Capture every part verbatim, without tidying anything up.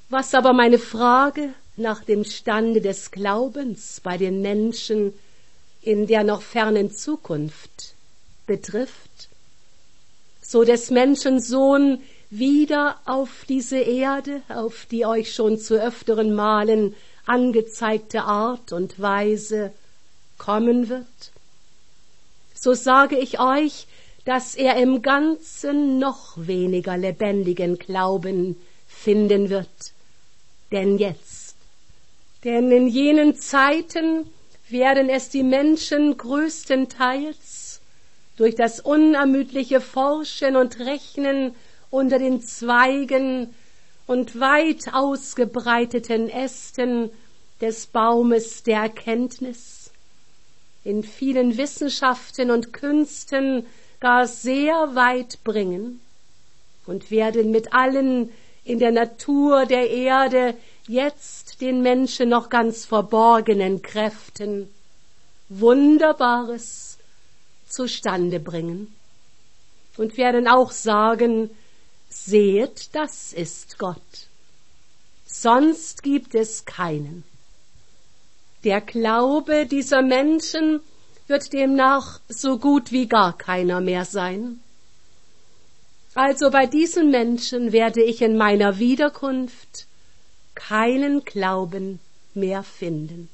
Was aber meine Frage nach dem Stande des Glaubens bei den Menschen in der noch fernen Zukunft betrifft, so des Menschen Sohn wieder auf diese Erde, auf die euch schon zu öfteren Malen angezeigte Art und Weise kommen wird, so sage ich euch, dass er im Ganzen noch weniger lebendigen Glauben finden wird, denn jetzt. Denn in jenen Zeiten werden es die Menschen größtenteils durch das unermüdliche Forschen und Rechnen unter den Zweigen und weit ausgebreiteten Ästen des Baumes der Erkenntnis, in vielen Wissenschaften und Künsten gar sehr weit bringen und werden mit allen in der Natur der Erde jetzt den Menschen noch ganz verborgenen Kräften Wunderbares zustande bringen und werden auch sagen, sehet, das ist Gott. Sonst gibt es keinen. Der Glaube dieser Menschen wird demnach so gut wie gar keiner mehr sein. Also bei diesen Menschen werde ich in meiner Wiederkunft keinen Glauben mehr finden.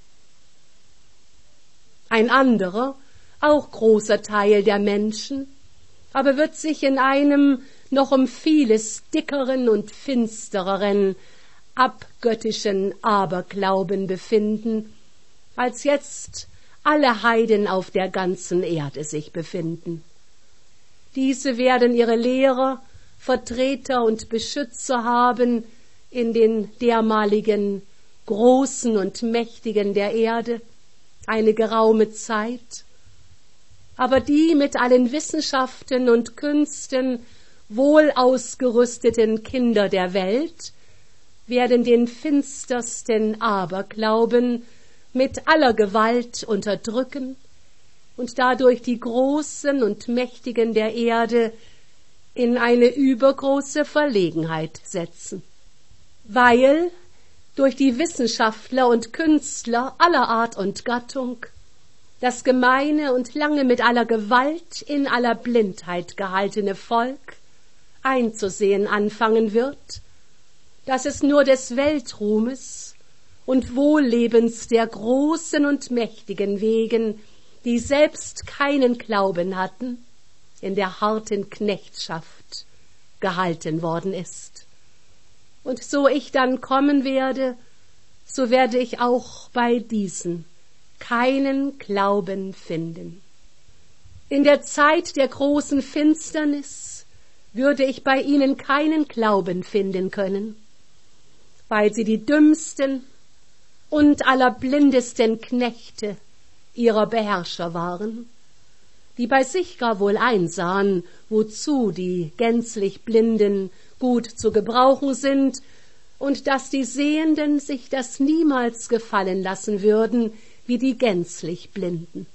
Ein anderer, auch großer Teil der Menschen, aber wird sich in einem noch um vieles dickeren und finstereren, abgöttischen Aberglauben befinden, als jetzt alle Heiden auf der ganzen Erde sich befinden. Diese werden ihre Lehrer, Vertreter und Beschützer haben in den dermaligen Großen und Mächtigen der Erde eine geraume Zeit, aber die mit allen Wissenschaften und Künsten wohl ausgerüsteten Kinder der Welt werden den finstersten Aberglauben mit aller Gewalt unterdrücken und dadurch die Großen und Mächtigen der Erde in eine übergroße Verlegenheit setzen, weil durch die Wissenschaftler und Künstler aller Art und Gattung das gemeine und lange mit aller Gewalt in aller Blindheit gehaltene Volk einzusehen anfangen wird, dass es nur des Weltruhmes und Wohllebens der Großen und Mächtigen wegen, die selbst keinen Glauben hatten, in der harten Knechtschaft gehalten worden ist. Und so ich dann kommen werde, so werde ich auch bei diesen keinen Glauben finden. In der Zeit der großen Finsternis würde ich bei ihnen keinen Glauben finden können, weil sie die dümmsten und allerblindesten Knechte ihrer Beherrscher waren, die bei sich gar wohl einsahen, wozu die gänzlich Blinden gut zu gebrauchen sind und dass die Sehenden sich das niemals gefallen lassen würden, wie die gänzlich Blinden.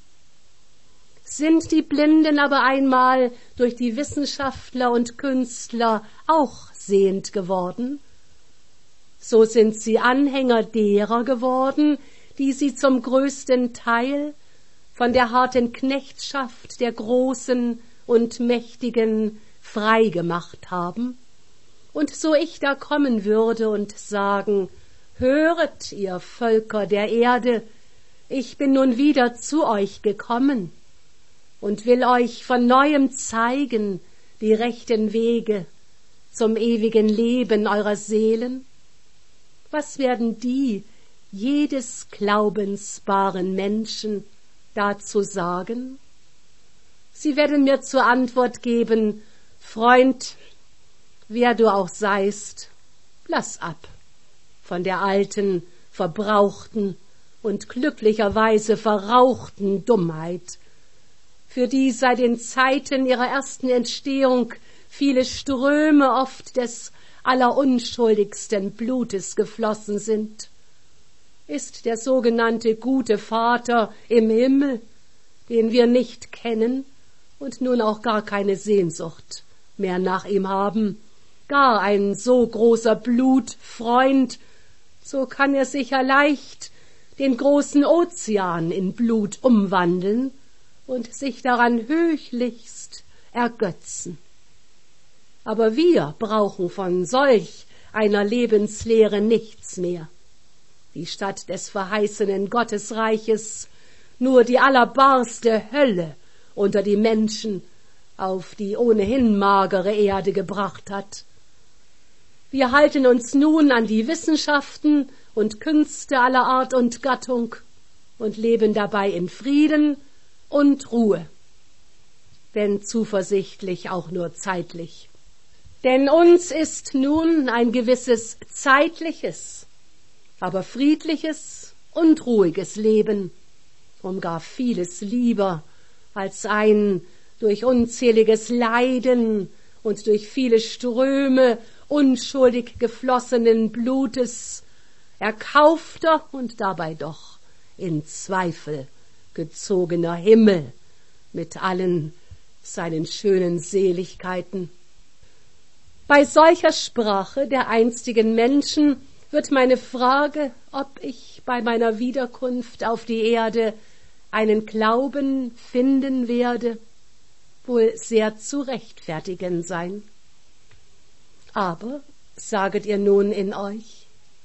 Sind die Blinden aber einmal durch die Wissenschaftler und Künstler auch sehend geworden, so sind sie Anhänger derer geworden, die sie zum größten Teil von der harten Knechtschaft der Großen und Mächtigen frei gemacht haben. Und so ich da kommen würde und sagen, höret, ihr Völker der Erde, ich bin nun wieder zu euch gekommen und will euch von neuem zeigen die rechten Wege zum ewigen Leben eurer Seelen. Was werden die jedes glaubensbaren Menschen dazu sagen? Sie werden mir zur Antwort geben, Freund, wer du auch seist, lass ab von der alten, verbrauchten und glücklicherweise verrauchten Dummheit, für die seit den Zeiten ihrer ersten Entstehung viele Ströme oft des allerunschuldigsten Blutes geflossen sind. Ist der sogenannte gute Vater im Himmel, den wir nicht kennen und nun auch gar keine Sehnsucht mehr nach ihm haben, gar ein so großer Blutfreund, so kann er sicher leicht den großen Ozean in Blut umwandeln und sich daran höchlichst ergötzen. Aber wir brauchen von solch einer Lebenslehre nichts mehr, die statt des verheißenen Gottesreiches nur die allerbarste Hölle unter die Menschen auf die ohnehin magere Erde gebracht hat. Wir halten uns nun an die Wissenschaften und Künste aller Art und Gattung und leben dabei in Frieden und Ruhe, wenn zuversichtlich auch nur zeitlich. Denn uns ist nun ein gewisses zeitliches, aber friedliches und ruhiges Leben um gar vieles lieber als ein durch unzähliges Leiden und durch viele Ströme unschuldig geflossenen Blutes erkaufter und dabei doch in Zweifel gezogener Himmel mit allen seinen schönen Seligkeiten. Bei solcher Sprache der einstigen Menschen wird meine Frage, ob ich bei meiner Wiederkunft auf die Erde einen Glauben finden werde, wohl sehr zu rechtfertigen sein. Aber, saget ihr nun in euch,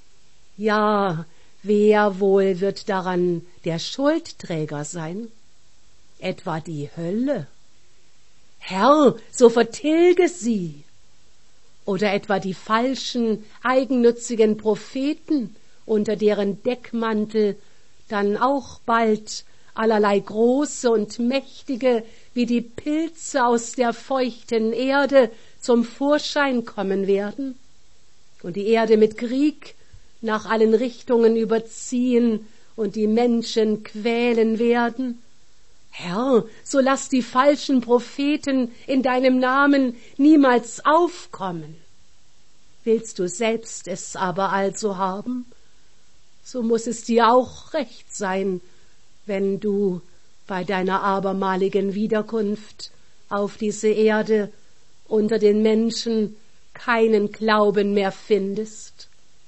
ja, wer wohl wird daran der Schuldträger sein? Etwa die Hölle? Herr, so vertilge sie! Oder etwa die falschen, eigennützigen Propheten, unter deren Deckmantel dann auch bald allerlei große und mächtige wie die Pilze aus der feuchten Erde zum Vorschein kommen werden und die Erde mit Krieg nach allen Richtungen überziehen und die Menschen quälen werden. Herr, so lass die falschen Propheten in deinem Namen niemals aufkommen. Willst du selbst es aber also haben, so muß es dir auch recht sein, wenn du bei deiner abermaligen Wiederkunft auf diese Erde unter den Menschen keinen Glauben mehr findest.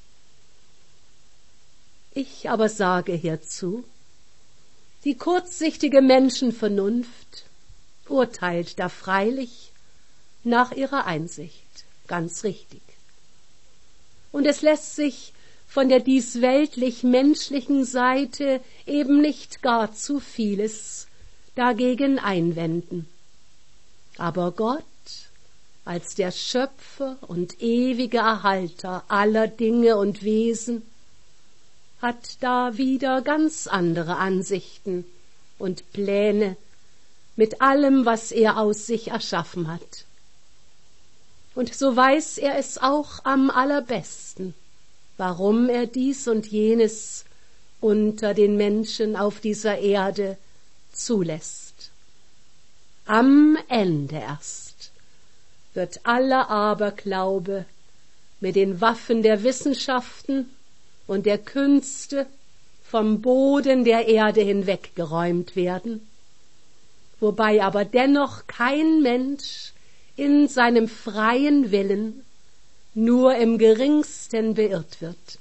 Ich aber sage hierzu, die kurzsichtige Menschenvernunft urteilt da freilich nach ihrer Einsicht ganz richtig. Und es lässt sich von der dies weltlich-menschlichen Seite eben nicht gar zu vieles dagegen einwenden. Aber Gott, als der Schöpfer und ewige Erhalter aller Dinge und Wesen, hat da wieder ganz andere Ansichten und Pläne mit allem, was er aus sich erschaffen hat. Und so weiß er es auch am allerbesten, warum er dies und jenes unter den Menschen auf dieser Erde zulässt. Am Ende erst wird aller Aberglaube mit den Waffen der Wissenschaften und der Künste vom Boden der Erde hinweggeräumt werden, wobei aber dennoch kein Mensch in seinem freien Willen nur im geringsten beirrt wird.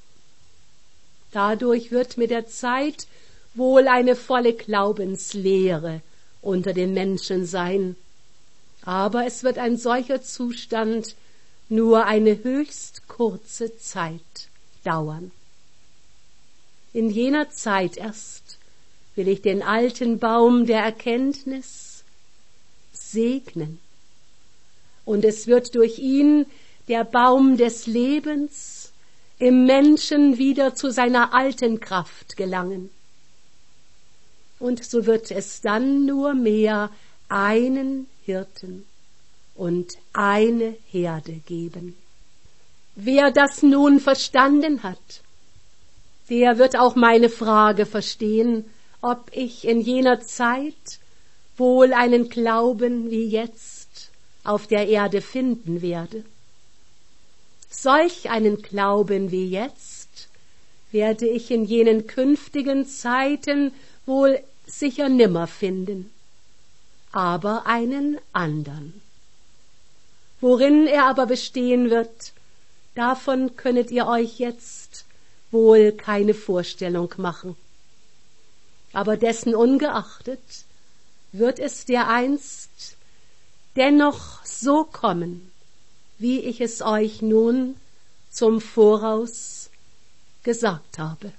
Dadurch wird mit der Zeit wohl eine volle Glaubenslehre unter den Menschen sein, aber es wird ein solcher Zustand nur eine höchst kurze Zeit dauern. In jener Zeit erst will ich den alten Baum der Erkenntnis segnen, und es wird durch ihn der Baum des Lebens im Menschen wieder zu seiner alten Kraft gelangen. Und so wird es dann nur mehr einen Hirten und eine Herde geben. Wer das nun verstanden hat, der wird auch meine Frage verstehen, ob ich in jener Zeit wohl einen Glauben wie jetzt auf der Erde finden werde. Solch einen Glauben wie jetzt werde ich in jenen künftigen Zeiten wohl sicher nimmer finden, aber einen andern. Worin er aber bestehen wird, davon könnet ihr euch jetzt wohl keine Vorstellung machen. Aber dessen ungeachtet wird es dereinst dennoch so kommen, wie ich es euch nun zum Voraus gesagt habe.